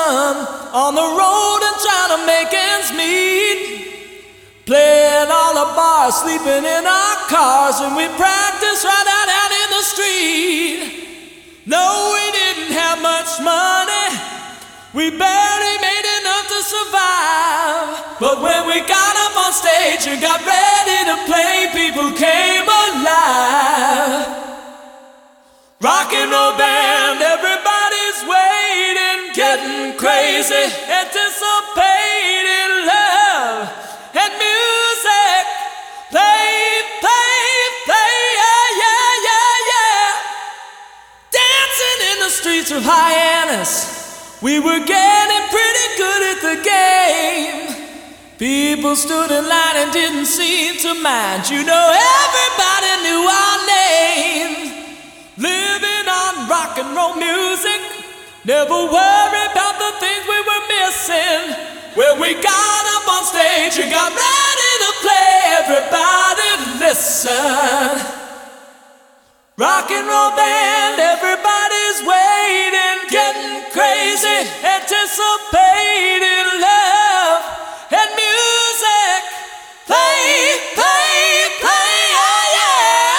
on the road and trying to make ends meet. Playing all the bars, sleeping in our cars, and we practiced right out in the street. No, we didn't have much money, we barely made enough to survive. But when we got up on stage and got ready to play, people came alive. Rock and roll band, everybody's waiting, getting crazy, anticipating love and music. Play, play, play, yeah, yeah, yeah, yeah. Dancing in the streets of Hyannis, we were getting pretty good at the game. People stood in line and didn't seem to mind. You know, everybody knew our name. Living on rock and roll music, never worried about the things we were missing. When we got up on stage and got ready to play, everybody listen. Rock and roll band, everybody's waiting, getting crazy, anticipating love and music. Play, play, play, yeah, yeah.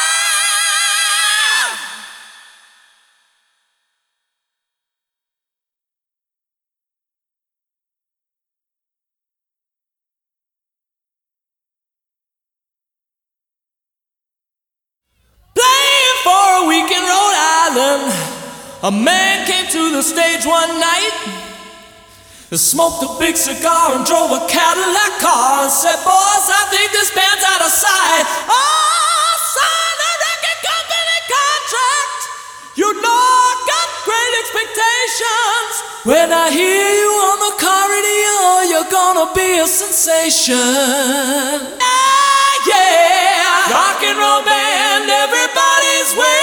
Playing for a week in Rhode Island, a man came to the stage one night, smoked a big cigar and drove a Cadillac car and said, "Boys, I think this band's out of sight. Oh, sign a record company contract. You know I got great expectations. When I hear you on the car radio, you're gonna be a sensation." Ah, yeah. Rock and roll band, everybody's waiting.